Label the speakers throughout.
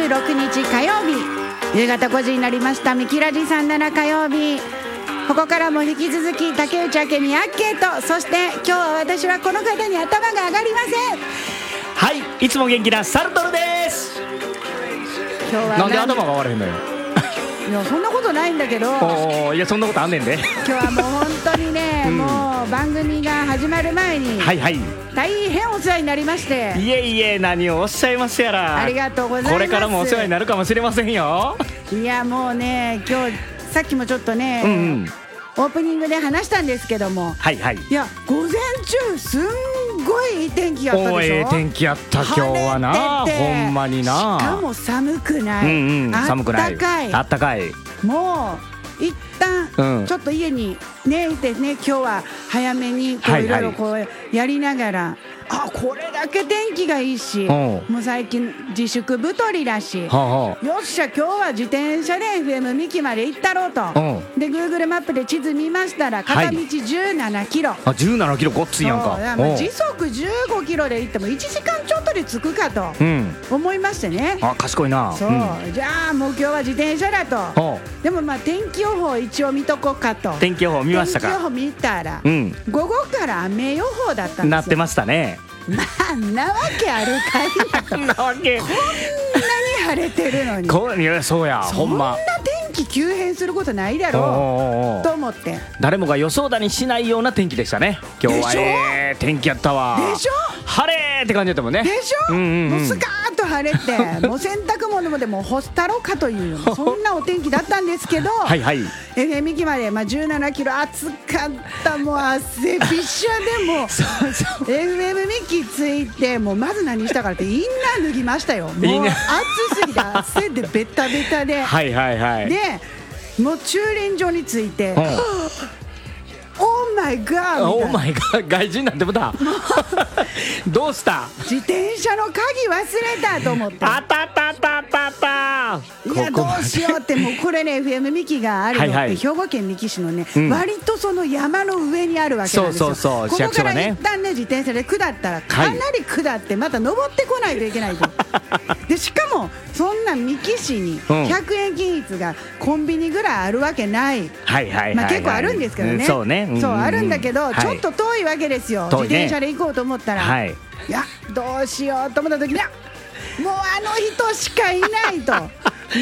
Speaker 1: 26日火曜日夕方5時になりました。ミキラジ37火曜日、ここからも引き続き竹内明美アッケーと、そして今日は私はこの方に頭が上がりません。
Speaker 2: はい、いつも元気なサルトルです。
Speaker 1: 今日は
Speaker 2: なんで頭が上がれへんのよ。
Speaker 1: いやそんなことないんだけど、
Speaker 2: いやそんなことあんねんで。
Speaker 1: 今日はもう本当にね、もう番組が始まる前に
Speaker 2: はいはい、
Speaker 1: 大変お世話になりまして。
Speaker 2: いえいえ、何をおっしゃいますやら。
Speaker 1: ありがとうございます。
Speaker 2: これからもお世話になるかもしれませんよ。
Speaker 1: いやもうね、今日さっきもちょっとね、オープニングで話したんですけども、
Speaker 2: はいはい、
Speaker 1: いや午前中すんごいいい天気やったでしょ。
Speaker 2: 天気やった、今日はな、ほんまにな。
Speaker 1: しかも寒くない、
Speaker 2: 寒くない、あったかい。
Speaker 1: もう一旦ちょっと家にねいてね、今日は早めにこういろいろこうやりながら、あ、これだけ天気がいいし、もう最近自粛太りだし、よっしゃ今日は自転車で FM 三木まで行ったろうと。で Google マップで地図見ましたら片道17キロ、
Speaker 2: 17キロごっついやんか。
Speaker 1: 時速15キロで行っても1時間ちょっとで着くかと思いましてね。
Speaker 2: あ、賢いな。
Speaker 1: そう、じゃあもう今日は自転車だと。でもまあ天気予報一応見とこうかと。
Speaker 2: 天気予報見ましたか。
Speaker 1: 天気予報見たら、午後から雨予報だったんですよ。
Speaker 2: なってましたね。
Speaker 1: なわけあるかいな。
Speaker 2: なわけ。
Speaker 1: こんなに晴れてるのに。
Speaker 2: いやそうや、ほんま。
Speaker 1: そんな天気急変することないだろうと思って、
Speaker 2: 誰もが予想だにしないような天気でしたね。今日は天気やったわ。
Speaker 1: でしょ。
Speaker 2: 晴れって感じだったもんね。
Speaker 1: でしょ。もうスカーッと晴れて、もう洗濯物でも干したろかというそんなお天気だったんですけど、
Speaker 2: はいはい、
Speaker 1: FM 三木まで、17キロ暑かった。もう汗びしゃでもFM 三木着いて、もうまず何したかってインナー脱ぎましたよ。もう暑すぎて汗でベタベタで
Speaker 2: はいはいはい、
Speaker 1: でもう駐輪場に着いて、オーマイガー、
Speaker 2: オーマイガー、外人なんてことだ。どうした。
Speaker 1: 自転車の鍵忘れたと思って、
Speaker 2: あたたたたた。
Speaker 1: いやどうしようって、もうこれね FM 三木があるのって兵庫県三木市のね、割とその山の上にあるわけなんですよ。
Speaker 2: そう
Speaker 1: ここから一旦ね自転車で下ったらかなり下ってまた登ってこないといけないと。でしかもそんな三木市に100円均一がコンビニぐらいあるわけない。まあ結構あるんですけどね。
Speaker 2: そうね、
Speaker 1: そうあるんだけど、ちょっと遠いわけですよ。自転車で行こうと思ったら、いやどうしようと思った時に、もうあの人しかいないと。も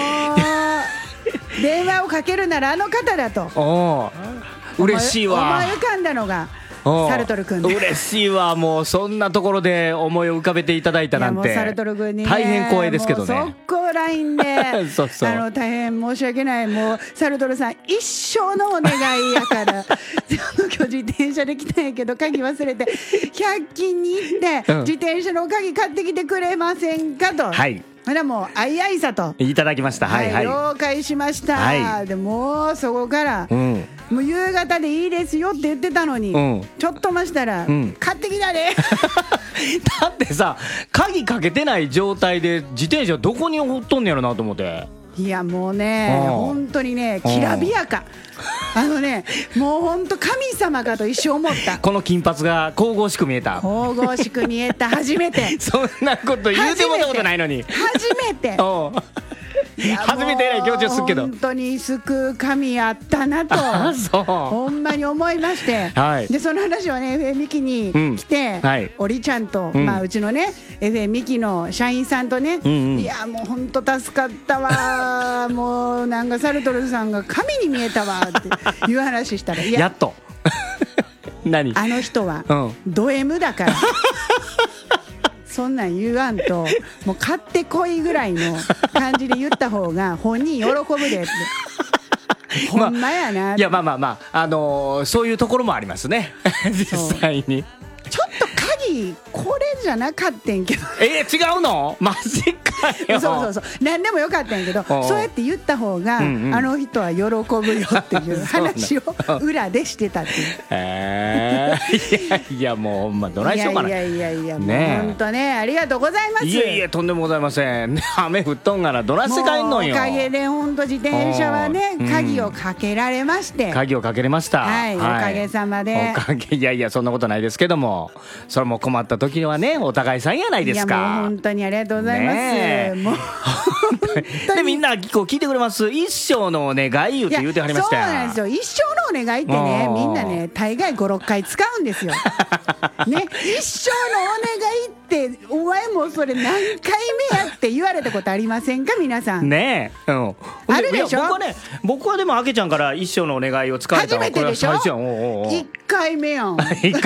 Speaker 1: う電話をかけるならあの方だと。
Speaker 2: 嬉しいわ。
Speaker 1: 思い浮かんだのがサルトル君で。
Speaker 2: 嬉しいわ。もうそんなところで思いを浮かべていただいたなんて、
Speaker 1: サルトル君に、
Speaker 2: 大変光栄ですけどね。
Speaker 1: もう速攻 LINE で
Speaker 2: そう
Speaker 1: 大変申し訳ない、もうサルトルさん一生のお願いやから今日自転車で来たんやけど鍵忘れて100均に行って、自転車の鍵買ってきてくれませんかと。ほらもうあいあいさと
Speaker 2: いただきました。
Speaker 1: 了解しました。でもうそこから、もう夕方でいいですよって言ってたのに、ちょっと待したら、買ってきたで。
Speaker 2: だってさ、鍵かけてない状態で自転車どこに置っとんねやろなと思って。
Speaker 1: いやもうね、本当にね、きらびやか。もう本当神様かと一生思った。
Speaker 2: この金髪が神々しく見えた。
Speaker 1: 神々しく見えた。初めて。
Speaker 2: そんなこと言うてもらったことないのに。
Speaker 1: 初めて。
Speaker 2: 初めてえらい気持ちをするけど、
Speaker 1: 本当に救う神やったなとほんまに思いまして、でその話はね FM 三木に来て、おりちゃんと、うちのね FM 三木の社員さんとね、いやもう本当助かったわもうなんかサルトルさんが神に見えたわっていう話したら、い
Speaker 2: やっと何
Speaker 1: あの人はド M だからそんなん言わんと、もう買ってこいぐらいの感じで言った方が本人喜ぶでってほんまやなって。
Speaker 2: いやそういうところもありますね実際に。
Speaker 1: ちょっと鍵これじゃなかったんけど
Speaker 2: 違うのマジかよ。
Speaker 1: そう何でもよかったんやけど、そうやって言った方が、あの人は喜ぶよっていう話を裏でしてたっていう
Speaker 2: いやもうほんまどないしようかな。
Speaker 1: いやもう本当ね、ありがとうございます。
Speaker 2: いえとんでもございません。雨降っとんがなどないして帰んのよ。
Speaker 1: おかげで本当自転車はね、鍵をかけられまして。
Speaker 2: 鍵をかけれました。
Speaker 1: おかげさまで。
Speaker 2: いやそんなことないですけども、それも困った時にはね、 ね、お互いさんやないですか。
Speaker 1: いやもう本当にありがとうございます、ね、もう
Speaker 2: でみんなこう聞いてくれます。一生のお願い言うてはりました。
Speaker 1: そうなんですよ。一生のお願いってね、みんなね大概 5,6 回使うんですよね。一生のお願いってお前もそれ何回目やって言われたことありませんか皆さん
Speaker 2: ねえ、
Speaker 1: あるでしょ。
Speaker 2: 僕はでもあけちゃんから一生のお願いを使えたのは
Speaker 1: 初めてでしょ。
Speaker 2: 1
Speaker 1: 回目やん
Speaker 2: 1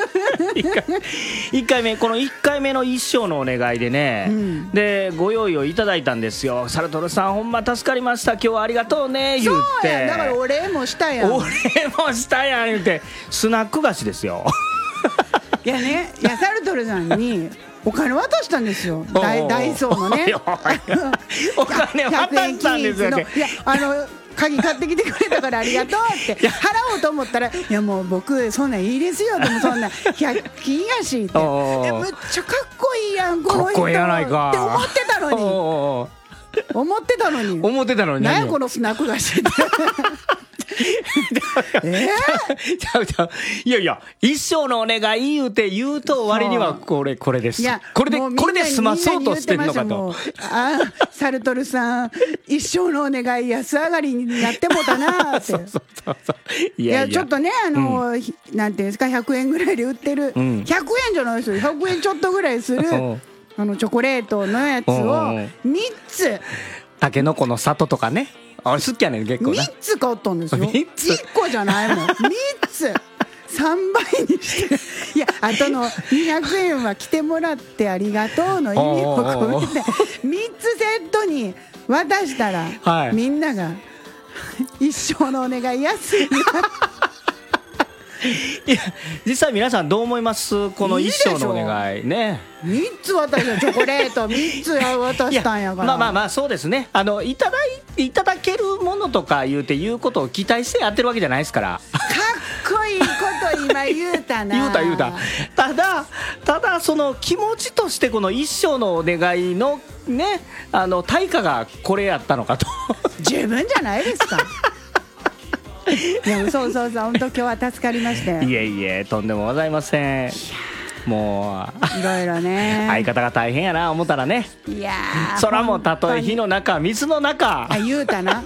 Speaker 2: 回目この1回目の一生のお願いでね、でご用意をいただいたんですよ。サルトルさんほんま助かりました、今日はありがとうね言って。
Speaker 1: そうや、だからお礼もしたやん言
Speaker 2: うてスナック菓子ですよ
Speaker 1: いやね、いやサルトルさんにお金渡したんですよ。ダイソーのね
Speaker 2: お金渡したんですよね。
Speaker 1: いや鍵買ってきてくれたからありがとうって払おうと思ったら、いやもう僕そんなんいいですよ、でもそんな100均やしってめっちゃかっこいいやんこの人
Speaker 2: かっこいいやないか
Speaker 1: って思ってたのに何やこのスナック菓子って
Speaker 2: いや一生のお願い言うと割にはこれです。これで済まそうとしてるのかと。
Speaker 1: サルトルさん一生のお願い安上がりになってもたなっていやちょっとねなんていうんですか、100円ぐらいで売ってる、100円じゃないですよ、100円ちょっとぐらいするチョコレートのやつを3つ、
Speaker 2: たけのこの里とかね、あれ好きやねん結構な。
Speaker 1: 3つ買ったんですよ。
Speaker 2: 3つ
Speaker 1: 1個じゃないもん3つ3倍にしていやあとの200円は来てもらってありがとうの意味を込めて3つセットに渡したら、みんなが一生のお願い安いな。
Speaker 2: いや実際皆さんどう思います、この一生のお願いね。
Speaker 1: 3つ渡したチョコレート3つ渡したんやから。
Speaker 2: まあそうですね、いただけるものとか言うことを期待してやってるわけじゃないですから。
Speaker 1: かっこいいこと今言うたな
Speaker 2: 言うたただその気持ちとしてこの一生のお願いのね対価がこれやったのかと
Speaker 1: 十分じゃないですかいやそう本当今日は助かりましたよ。
Speaker 2: いえとんでもございません。もう
Speaker 1: いろいろね
Speaker 2: 相方が大変やな思ったらね。
Speaker 1: いや
Speaker 2: そらもたとえ火の中水の中。
Speaker 1: 言うたな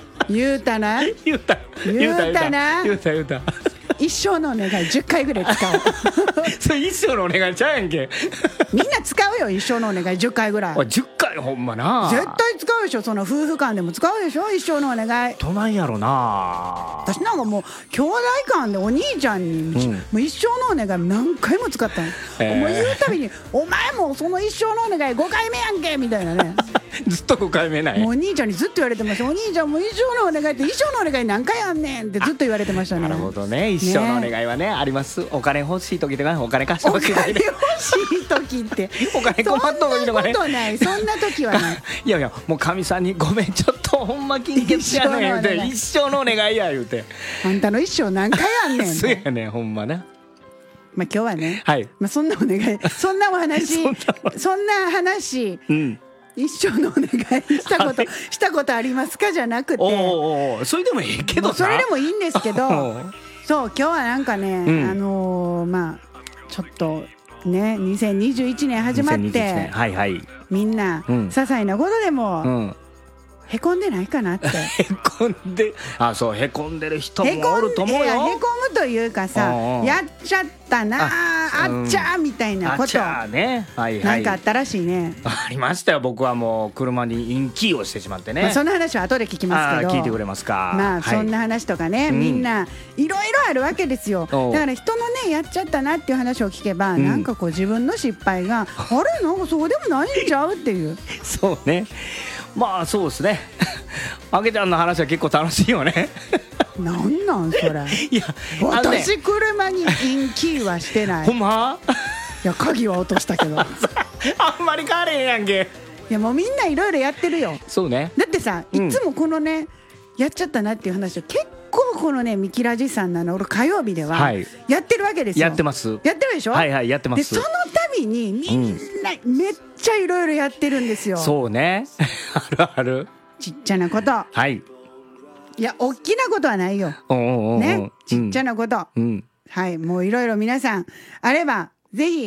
Speaker 1: 一生のお願い10回ぐらい使う
Speaker 2: それ一生のお願いちゃうやんけ
Speaker 1: みんな使うよ一生のお願い10回ぐらい。
Speaker 2: 10回ほんまな
Speaker 1: 絶対使うでしょ。その夫婦間でも使うでしょ一生のお願い。
Speaker 2: どないやろな。
Speaker 1: 私なんかもう兄弟間でお兄ちゃんに、もう一生のお願い何回も使ったの、もう言うたびにお前もその一生のお願い5回目やんけみたいなね
Speaker 2: ずっと5回目ない。
Speaker 1: もうお兄ちゃんにずっと言われてました。お兄ちゃんもう一生のお願いって一生のお願い何回やんねんってずっと言われてましたね。
Speaker 2: なるほどね、一生のお願いはねあります。お金欲しい時とかね、お金貸してほしい時ね。
Speaker 1: 欲しい時って
Speaker 2: お金困った時とかね。
Speaker 1: そんなことない、そんな時はない
Speaker 2: いやもうかみさんにごめんちょっとほんま金欠やねん言うて一生のお願いや言うて
Speaker 1: あんたの一生何回やんねん
Speaker 2: そうやねんほんまな。
Speaker 1: まあ今日はね、
Speaker 2: はい
Speaker 1: まあそんなお願いそんなお話そんな話、一生のお願いしたことありますかじゃなくて、
Speaker 2: それでもいいけどな。
Speaker 1: それでもいいんですけどそう今日はなんかね、まあちょっとね2021年始まって、みんな、些細なことでも、へこんでないかなって。
Speaker 2: へこんでへこんでる人もおると思うよ。
Speaker 1: へこむというかさ、やっちゃったなあっちゃーみたいなことなんかあったらしいね。
Speaker 2: ありましたよ。僕はもう車にインキーをしてしまってね、
Speaker 1: その話は後で聞きますけど、
Speaker 2: 聞いてくれますか。
Speaker 1: まあそんな話とかね、みんないろいろあるわけですよ。だから人のねやっちゃったなっていう話を聞けば、なんかこう自分の失敗があれなんかそうでもないんちゃうっていう
Speaker 2: そうね、まあそうですねあげちゃんの話は結構楽しいよね
Speaker 1: なんそれいや私車にインキーはしてない
Speaker 2: ほんま
Speaker 1: いや鍵は落としたけどあ
Speaker 2: んまり変われへんやんけ。
Speaker 1: いやもうみんないろいろやってるよ。
Speaker 2: そうね。
Speaker 1: だってさ、いつもこのねやっちゃったなっていう話を結構このねミキラジさん俺火曜日ではやってるわけですよ。
Speaker 2: やってます。
Speaker 1: やってるでしょ。
Speaker 2: やってます。
Speaker 1: でその度にみんなめっちゃいろいろやってるんですよ。
Speaker 2: そうねある
Speaker 1: ちっちゃなこと。いや大きなことはないよね。ちっちゃなこと、はいもういろいろ皆さんあればぜひ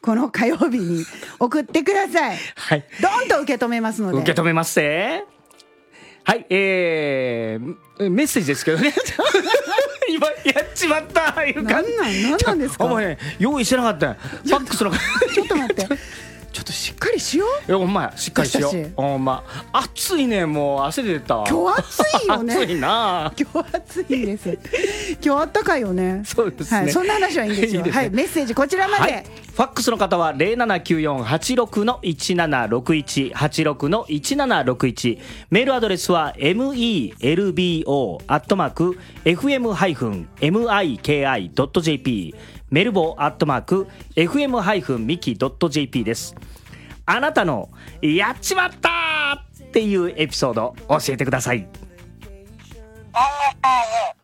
Speaker 1: この火曜日に送ってください。
Speaker 2: はい、
Speaker 1: どんと受け止めますので。
Speaker 2: 受け止めますね。はい、メッセージですけどね今やっちまったいう感じ。
Speaker 1: なんなんですか。
Speaker 2: お前ね、用意してなかったよファックスの
Speaker 1: ちょっと待ってちょっとしっかりしよう。
Speaker 2: いやほんまや、しっかりしよう。ほんま暑いね、もう汗出たわ。
Speaker 1: 今日暑いよね
Speaker 2: 暑いな。
Speaker 1: 今日暑いです。今日あったかいよね。
Speaker 2: そうですね、
Speaker 1: はい、そんな話はいいんですよ。いいですね。はい、メッセージこちらまで、はい、
Speaker 2: ファックスの方は 0794-86-1761 86-1761、メールアドレスは melbo@fm-miki.jp メルボ@fm-miki.jp です。あなたのやっちまったっていうエピソード教えてください。